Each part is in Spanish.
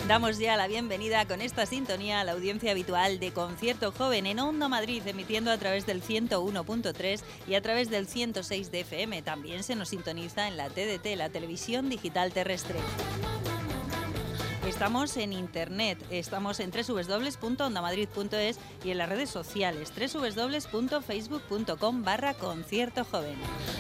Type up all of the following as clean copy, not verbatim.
Damos ya la bienvenida con esta sintonía a la audiencia habitual de Concierto Joven en Onda Madrid, emitiendo a través del 101.3 y a través del 106 de FM. También se nos sintoniza en la TDT, la televisión digital terrestre. Estamos en internet, estamos en www.ondamadrid.es y en las redes sociales www.facebook.com/Concierto Joven.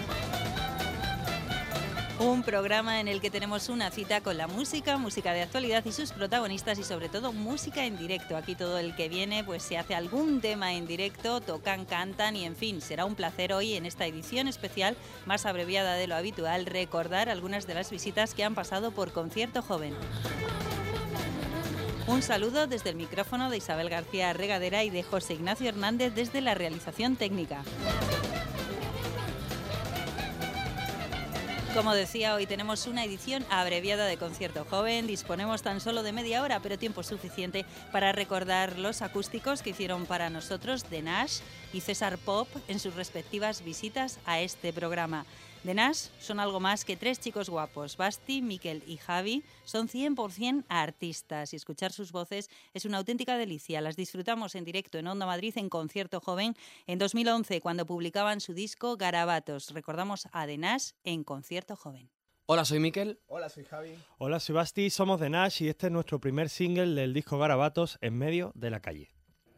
Un programa en el que tenemos una cita con la música de actualidad y sus protagonistas y sobre todo música en directo. Aquí todo el que viene pues se hace algún tema en directo, tocan, cantan y en fin, será un placer hoy en esta edición especial más abreviada de lo habitual recordar algunas de las visitas que han pasado por Concierto Joven. Un saludo desde el micrófono de Isabel García Regadera y de José Ignacio Hernández desde la realización técnica. Como decía, hoy tenemos una edición abreviada de Concierto Joven. Disponemos tan solo de media hora, pero tiempo suficiente para recordar los acústicos que hicieron para nosotros The Nash y César Pop en sus respectivas visitas a este programa. The Nash son algo más que tres chicos guapos. Basti, Miquel y Javi son 100% artistas y escuchar sus voces es una auténtica delicia. Las disfrutamos en directo en Onda Madrid en Concierto Joven en 2011 cuando publicaban su disco Garabatos. Recordamos a The Nash en Concierto Joven. Hola, soy Miquel. Hola, soy Javi. Hola, soy Basti, somos The Nash y este es nuestro primer single del disco Garabatos, En medio de la calle.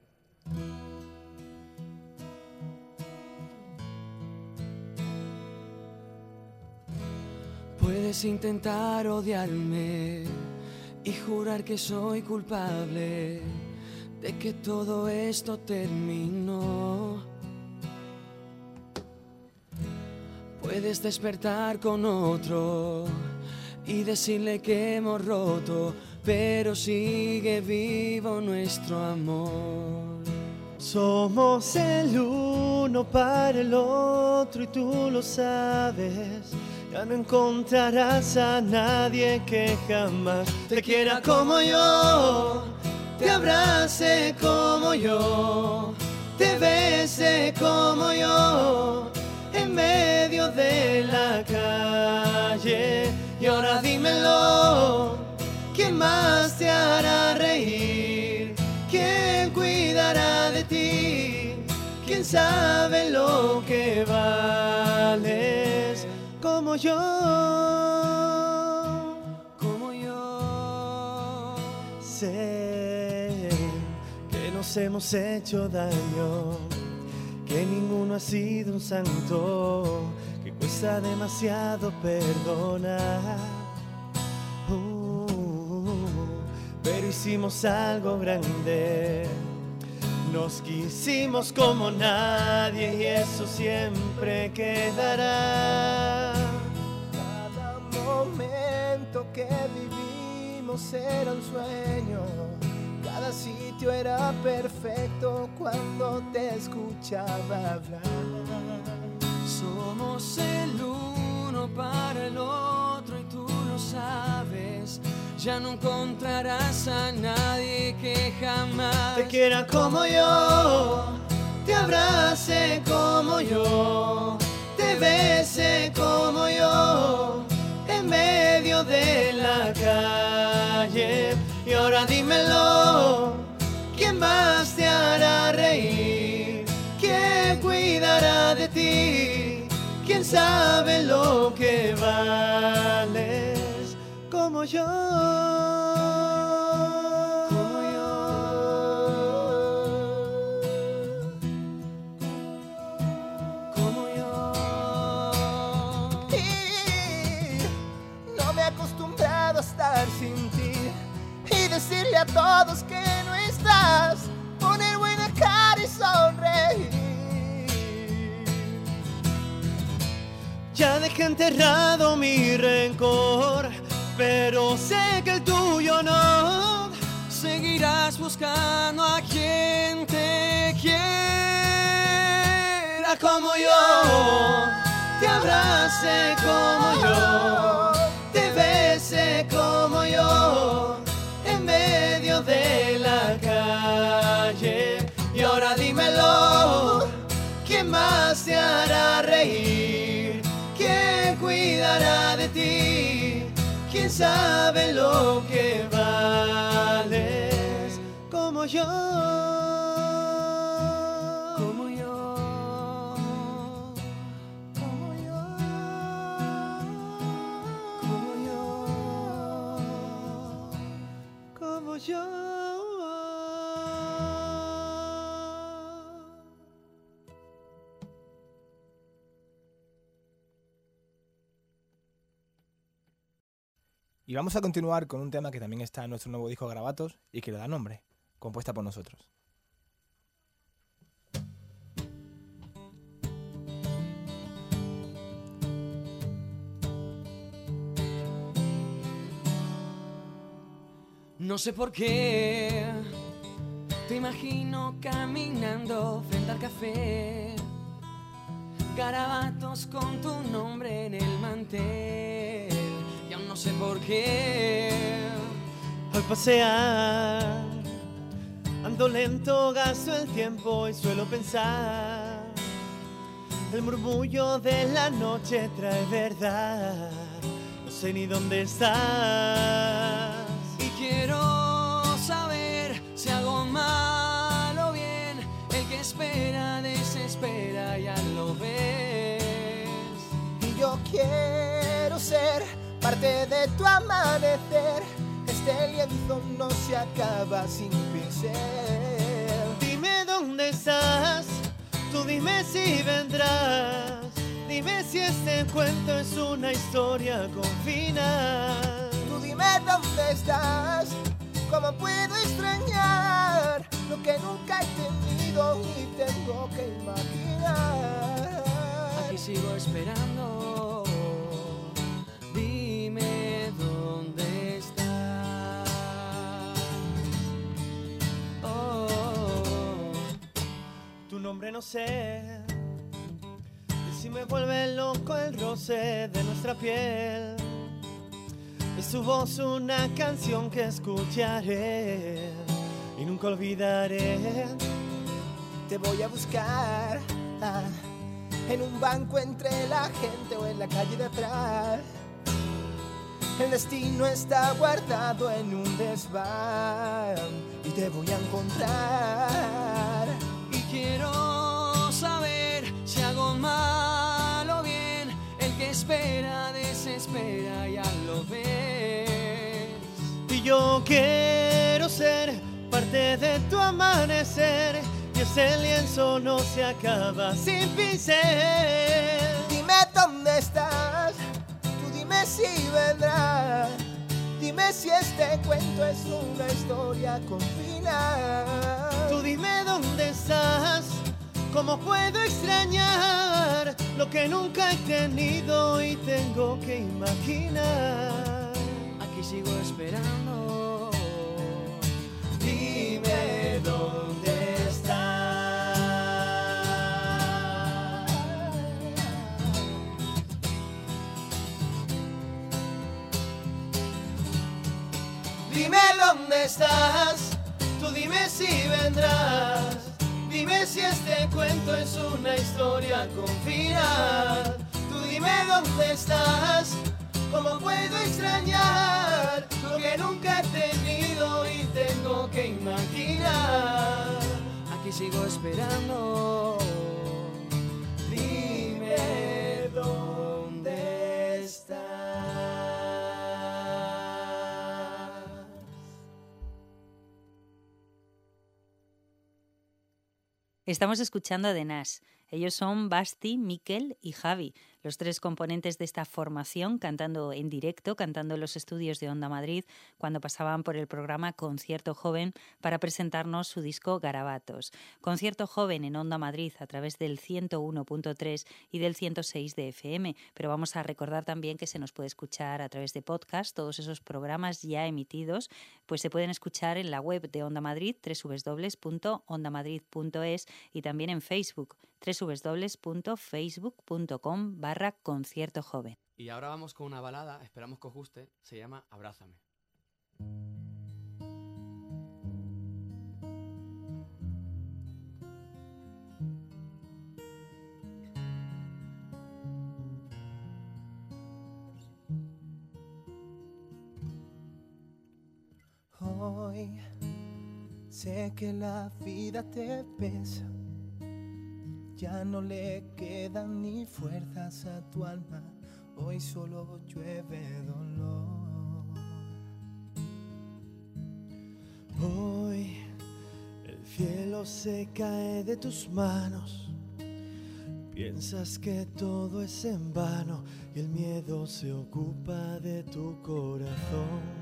Puedes intentar odiarme y jurar que soy culpable de que todo esto terminó. Puedes despertar con otro y decirle que hemos roto, pero sigue vivo nuestro amor. Somos el uno para el otro y tú lo sabes. Ya no encontrarás a nadie que jamás te quiera como yo, te abrace como yo, te bese como yo, en medio de la calle. Y ahora dímelo, ¿quién más te hará reír? ¿Quién cuidará de ti? ¿Quién sabe lo que vales? Como yo, sé que nos hemos hecho daño, que ninguno ha sido un santo, que cuesta demasiado perdonar. Pero hicimos algo grande, nos quisimos como nadie y eso siempre quedará. Cada momento que vivimos era un sueño, cada sitio era perfecto cuando te escuchaba hablar. Somos el uno para el otro y tú lo sabes. Ya no encontrarás a nadie que jamás te quiera como yo, te abrace como yo, te bese como yo, en medio de la calle. Y ahora dímelo, ¿quién más te hará reír? ¿Quién cuidará de ti? ¿Quién sabe lo que vales? Como yo, como yo. Y no me he acostumbrado a estar sin ti y decirle a todos que no estás, poner buena cara y sonreír. ya dejé enterrado mi rencor, pero sé que el tuyo no. Seguirás buscando a quien te quiera como yo, Te abrace como yo, te bese como yo, en medio de la calle. Y ahora dímelo, ¿quién más te hará reír? ¿Quién cuidará de ti? ¿Quién Nadie sabe lo que vales como yo. Como yo. Como yo. Como yo. Como yo. Y vamos a continuar con un tema que también está en nuestro nuevo disco Garabatos y que le da nombre, compuesta por nosotros. No sé por qué te imagino caminando frente al café, garabatos con tu nombre en el mantel. Y aún no sé por qué. Al pasear, ando lento, gasto el tiempo y suelo pensar. El murmullo de la noche trae verdad. No sé ni dónde estás. Y quiero saber si hago mal o bien. El que espera desespera, ya lo ves. Y yo quiero ser parte de tu amanecer. Este lienzo no se acaba sin pincel. Dime dónde estás, tú dime si vendrás. Dime si este cuento es una historia con final. Tú dime dónde estás, cómo puedo extrañar lo que nunca he tenido y tengo que imaginar. Aquí sigo esperando. Dime dónde estás. Oh. Tu nombre no sé, y si me vuelve loco el roce de nuestra piel. Es tu voz una canción que escucharé y nunca olvidaré. Te voy a buscar en un banco entre la gente o en la calle de atrás. El destino está guardado en un desván y te voy a encontrar. Y quiero saber si hago mal o bien. El que espera desespera, ya lo ves. Y yo quiero ser parte de tu amanecer. Y ese lienzo no se acaba sin pincel. Dime dónde estás, tú dime si vendrás. Dime si este cuento es una historia con final. Tú dime dónde estás, cómo puedo extrañar lo que nunca he tenido y tengo que imaginar. Aquí sigo esperando. Dime dónde estás. Dime dónde estás, tú dime si vendrás. Dime si este cuento es una historia con final. Tú dime dónde estás, cómo puedo extrañar lo que nunca he tenido y tengo que imaginar. Aquí sigo esperando. Dime dónde estás. Estamos escuchando a The Nash. Ellos son Basti, Miquel y Javi, los tres componentes de esta formación, cantando en directo, cantando en los estudios de Onda Madrid, cuando pasaban por el programa Concierto Joven para presentarnos su disco Garabatos. Concierto Joven en Onda Madrid a través del 101.3 y del 106 de FM, pero vamos a recordar también que se nos puede escuchar a través de podcast. Todos esos programas ya emitidos pues se pueden escuchar en la web de Onda Madrid, www.ondamadrid.es, y también en Facebook, www.facebook.com/concierto joven. Y ahora vamos con una balada, esperamos que os guste, se llama Abrázame. Hoy sé que la vida te pesa, ya no le quedan ni fuerzas a tu alma, hoy solo llueve dolor. Hoy el cielo se cae de tus manos, piensas que todo es en vano y el miedo se ocupa de tu corazón.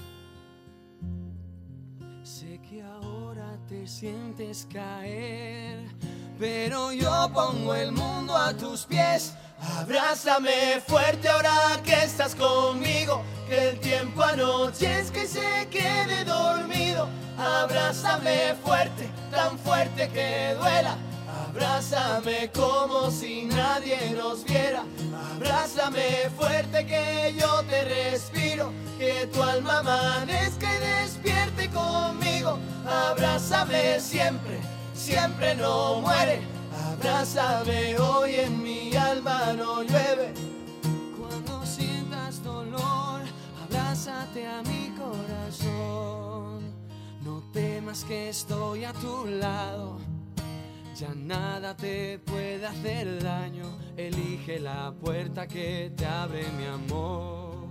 Sé que ahora te sientes caer, pero yo pongo el mundo a tus pies. Abrázame fuerte ahora que estás conmigo, que el tiempo anoche es que se quede dormido. Abrázame fuerte, tan fuerte que duela. Abrázame como si nadie nos viera. Abrázame fuerte que yo te respiro, que tu alma amanezca y despierte conmigo. Abrázame siempre, siempre no muere. Abrázame hoy, en mi alma no llueve. Cuando sientas dolor, abrázate a mi corazón. No temas que estoy a tu lado, ya nada te puede hacer daño. Elige la puerta que te abre mi amor.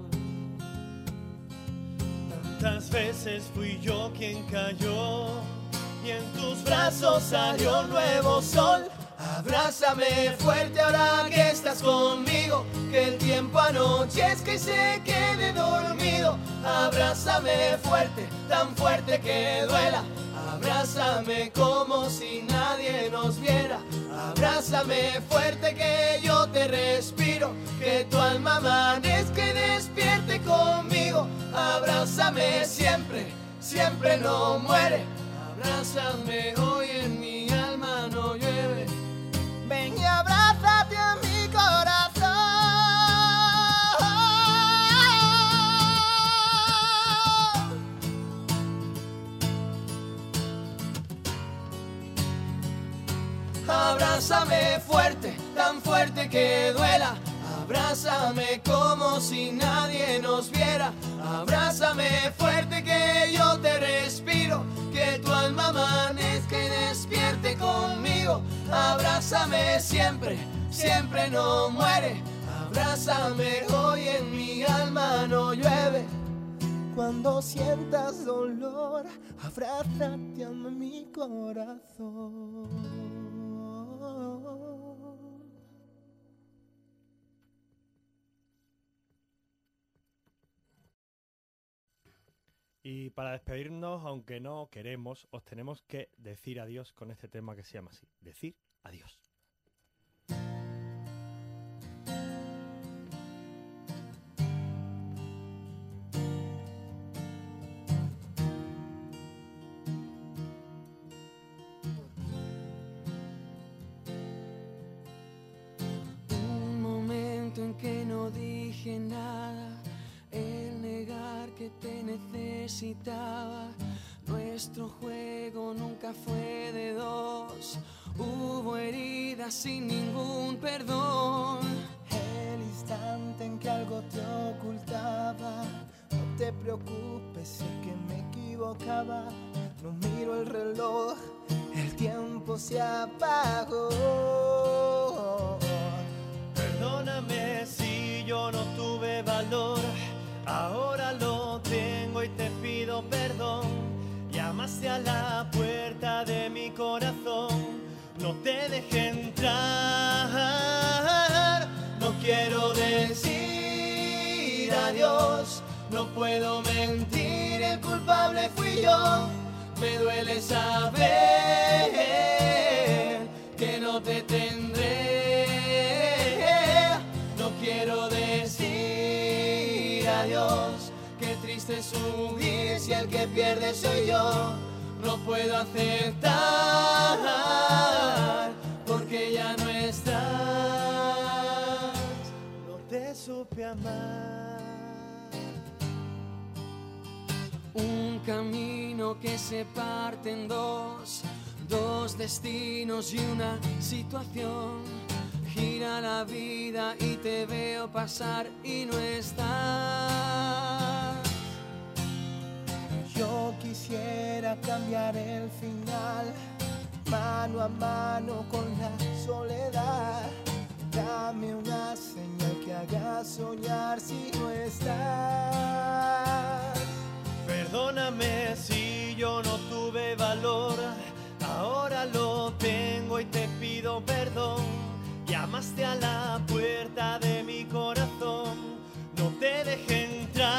Tantas veces fui yo quien cayó y en tus brazos salió un nuevo sol. Abrázame fuerte ahora que estás conmigo, que el tiempo anochezca y se quede dormido. Abrázame fuerte, tan fuerte que duela. Abrázame como si nadie nos viera. Abrázame fuerte que yo te respiro, que tu alma amanezca y despierte conmigo. Abrázame siempre, siempre no muere. Abrázame hoy, en mi alma no llueve. Ven y abrázate a mi corazón. Abrázame fuerte, tan fuerte que duela. Abrázame como si nadie nos viera. Abrázame fuerte que yo te respiro, que tu alma amanezca y despierte conmigo. Abrázame siempre, siempre no muere. Abrázame hoy, en mi alma no llueve. Cuando sientas dolor, abrázate a mi corazón. Y para despedirnos, aunque no queremos, os tenemos que decir adiós con este tema que se llama así. Decir adiós. Un momento en que no dije nada, el negar que te necesitaba. Nuestro juego nunca fue de dos, hubo heridas sin ningún perdón. El instante en que algo te ocultaba, no te preocupes, sé que me equivocaba. No miro el reloj, el tiempo se apagó. Perdóname si yo no tuve valor, ahora lo tengo y te pido perdón. Llamaste a la puerta de mi corazón, no te dejé entrar. No quiero decir adiós, no puedo mentir, el culpable fui yo. Me duele saber que no te tendré. No quiero decir adiós, qué triste es huir si el que pierde soy yo. No puedo aceptar porque ya no estás. No te supe amar. Un camino que se parte en dos, dos destinos y una situación. Gira la vida y te veo pasar y no estás. Yo quisiera cambiar el final, mano a mano con la soledad. Dame una señal que haga soñar si no estás. Perdóname si yo no tuve valor, ahora lo tengo y te pido perdón. Llamaste a la puerta de mi corazón, no te dejé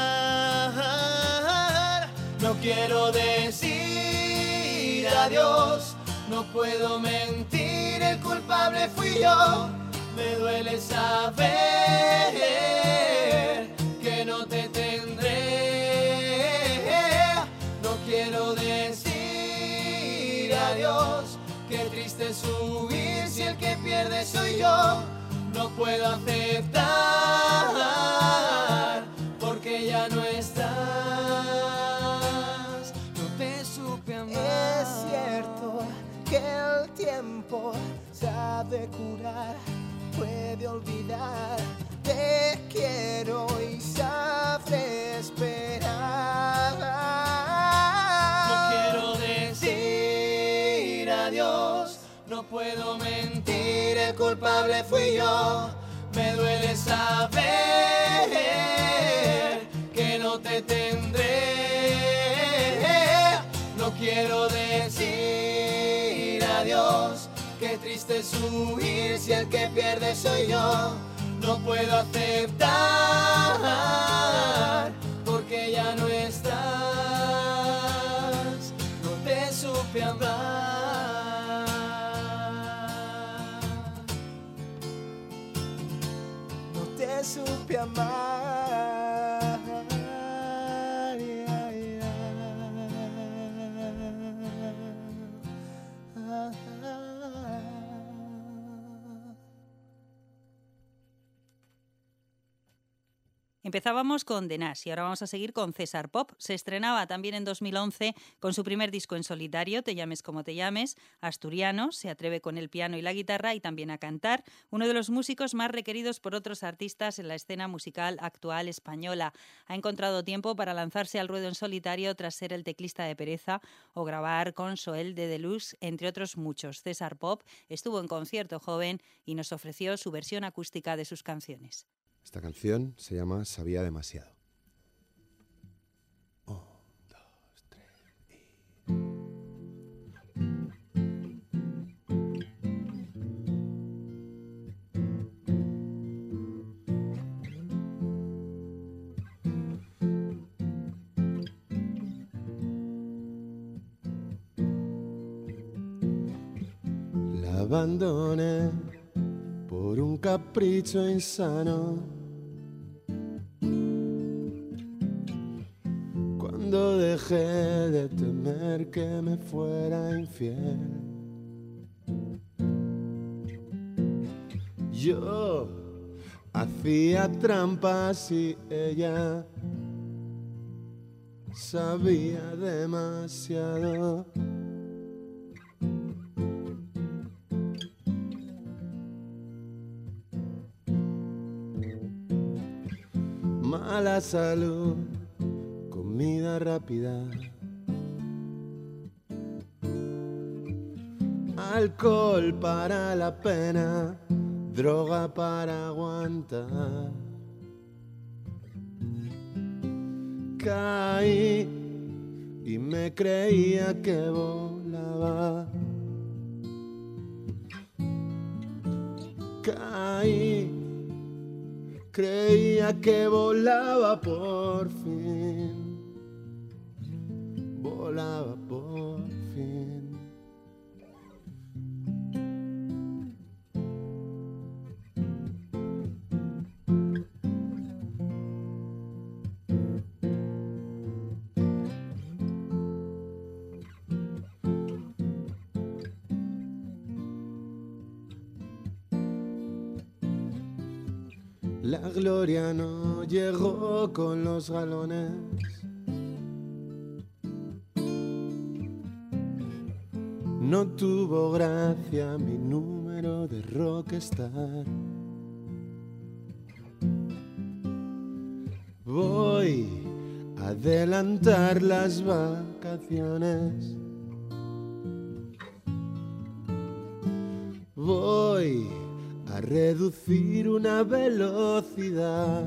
entrar. No quiero decir adiós, no puedo mentir, el culpable fui yo. Me duele saber que no te tendré. No quiero decir adiós, qué triste es huir si el que pierde soy yo. No puedo aceptar porque ya no estás. No te supe amar. Es cierto que el tiempo sabe curar, puede olvidar. Te quiero y sabré esperar. No quiero decir adiós, no puedo mentir, el culpable fui yo. Me duele saber que no te tendré. No quiero decir adiós, qué triste es huir si el que pierde soy yo. No puedo aceptar porque ya no estás. No te supe amar. No te supe amar. Empezábamos con The Nash y ahora vamos a seguir con César Pop. Se estrenaba también en 2011 con su primer disco en solitario, Te llames como te llames, asturiano, se atreve con el piano y la guitarra y también a cantar, uno de los músicos más requeridos por otros artistas en la escena musical actual española. Ha encontrado tiempo para lanzarse al ruedo en solitario tras ser el teclista de Pereza o grabar con Soel de Deluxe, entre otros muchos. César Pop estuvo en Concierto Joven y nos ofreció su versión acústica de sus canciones. Esta canción se llama Sabía demasiado. 1, 2, 3 La abandoné por un capricho insano. Cuando dejé de temer que me fuera infiel, yo hacía trampas y ella sabía demasiado. Mala salud, comida rápida, alcohol para la pena, droga para aguantar. Caí y me creía que volaba. Caí, creía que volaba por fin. Volaba por fin. La gloria no llegó con los galones. No tuvo gracia mi número de rockstar. Voy adelantar las vacaciones. Voy a reducir una velocidad.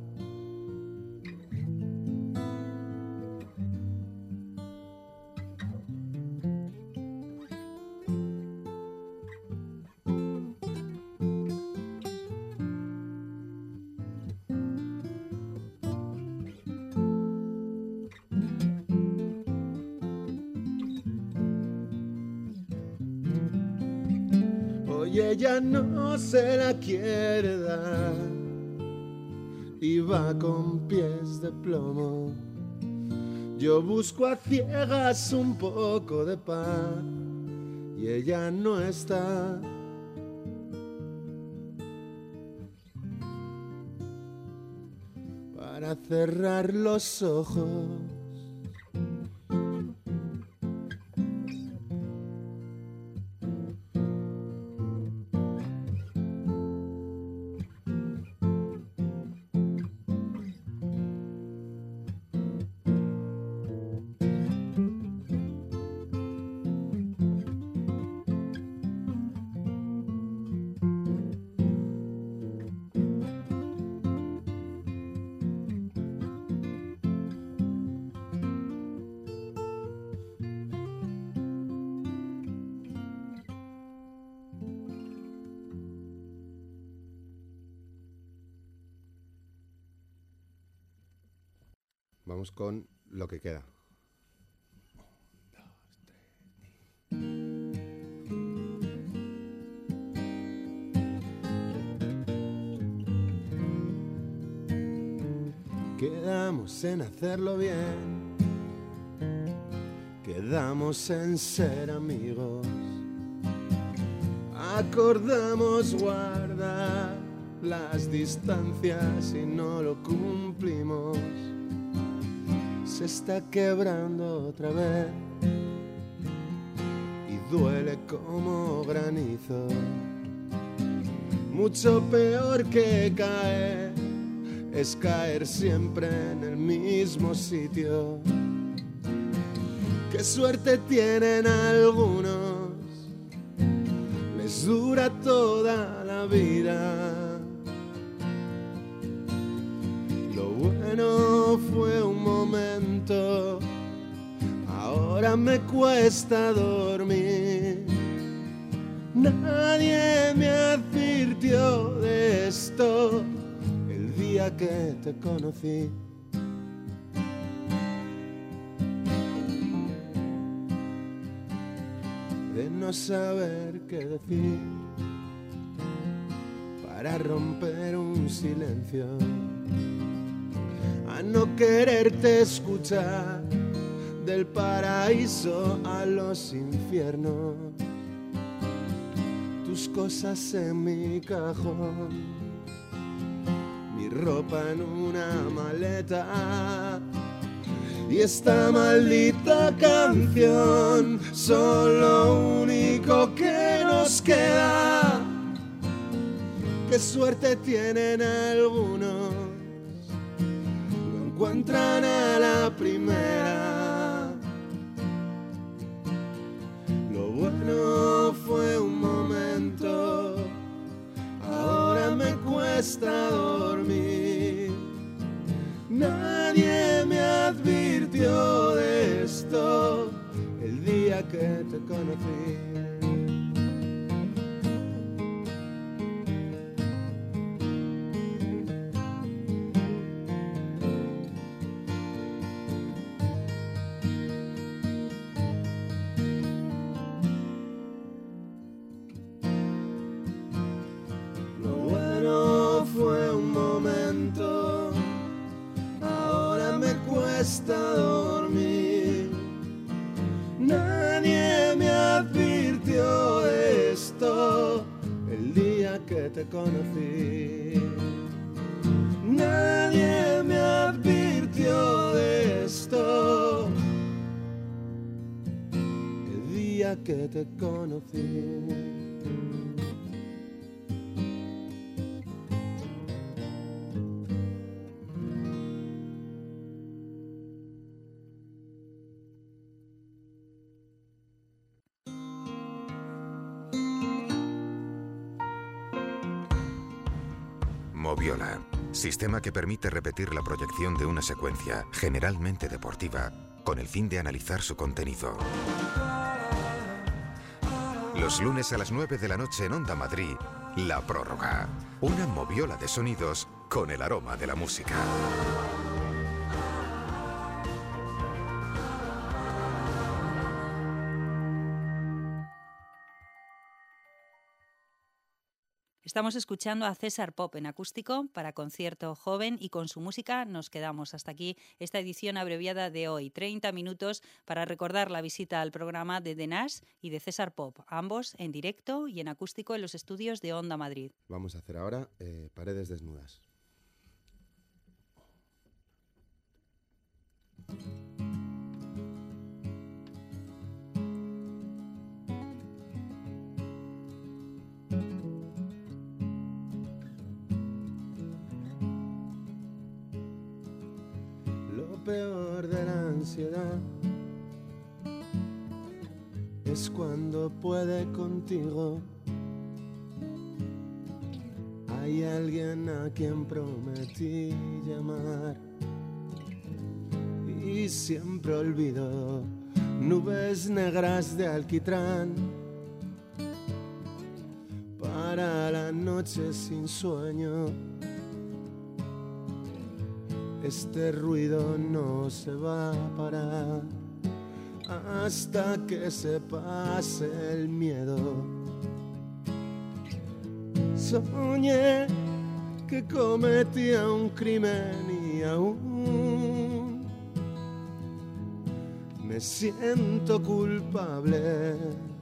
Y ella no se la quiere dar y va con pies de plomo. Yo busco a ciegas un poco de paz y ella no está. Para cerrar los ojos vamos con lo que queda. Quedamos en hacerlo bien, quedamos en ser amigos, acordamos guardar las distancias y no lo cumplimos. Se está quebrando otra vez y duele como granizo. Mucho peor que caer es caer siempre en el mismo sitio. Qué suerte tienen algunos, les dura toda la vida. Lo bueno fue un momento, ahora me cuesta dormir. Nadie me advirtió de esto el día que te conocí. De no saber qué decir para romper un silencio, a no quererte escuchar, del paraíso a los infiernos. Tus cosas en mi cajón, mi ropa en una maleta y esta maldita canción son lo único que nos queda. Qué suerte tienen algunos, lo encuentran a la primera. Lo bueno fue un momento, ahora me cuesta dormir. Nadie me advirtió de esto el día que te conocí. Lo bueno fue un momento, ahora me cuesta dormir. Nadie me advirtió de esto el día que te conocí. Nadie me advirtió de esto el día que te conocí. Moviola. Sistema que permite repetir la proyección de una secuencia, generalmente deportiva, con el fin de analizar su contenido. Los lunes a las 9 de la noche en Onda Madrid, La Prórroga. Una moviola de sonidos con el aroma de la música. Estamos escuchando a César Pop en acústico para concierto joven y con su música nos quedamos. Hasta aquí esta edición abreviada de hoy. 30 minutos para recordar la visita al programa de The Nash y de César Pop, ambos en directo y en acústico en los estudios de Onda Madrid. Vamos a hacer ahora Paredes Desnudas. Lo peor de la ansiedad es cuando puede contigo. Hay alguien a quien prometí llamar y siempre olvido. Nubes negras de alquitrán para la noche sin sueño. Este ruido no se va a parar hasta que se pase el miedo. Soñé que cometía un crimen y aún me siento culpable.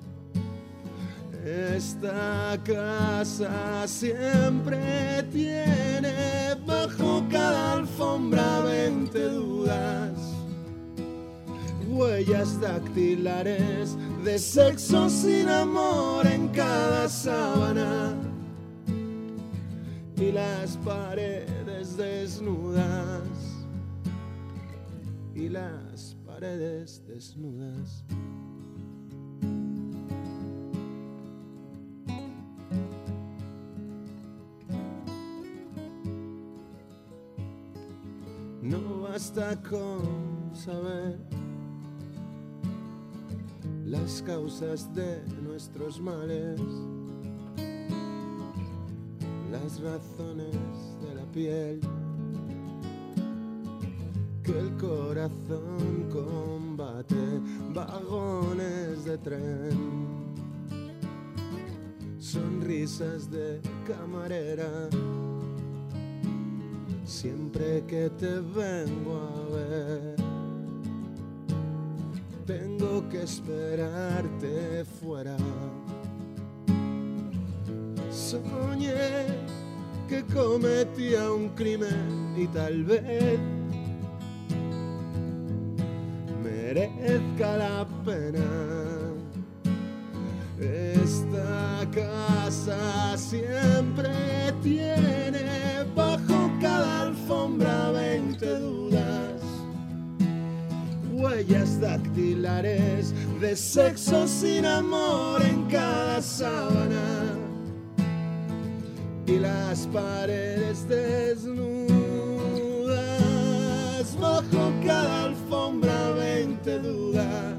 Esta casa siempre tiene bajo cada alfombra 20 dudas, huellas dactilares de sexo sin amor en cada sábana y las paredes desnudas, y las paredes desnudas. No basta con saber las causas de nuestros males, las razones de la piel que el corazón combate, vagones de tren, sonrisas de camarera. Siempre que te vengo a ver, tengo que esperarte fuera. Soñé que cometía un crimen y tal vez merezca la pena. Esta casa siempre tiene bajo cada alfombra 20 dudas, huellas dactilares de sexo sin amor en cada sábana y las paredes desnudas, bajo cada alfombra 20 dudas,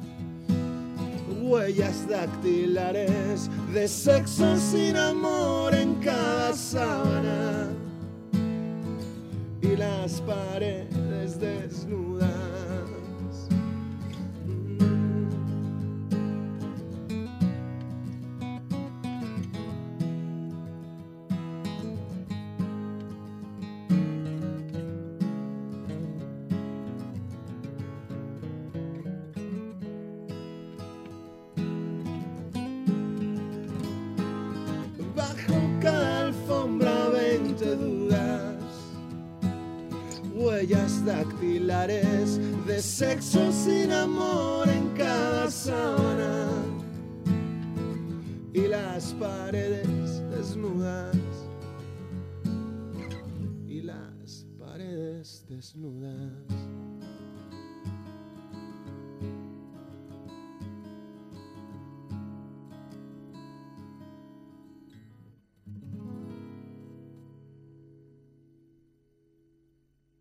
huellas dactilares de sexo sin amor en cada sábana y las paredes desnudas. Huellas dactilares de sexo sin amor en cada sábana y las paredes desnudas, y las paredes desnudas.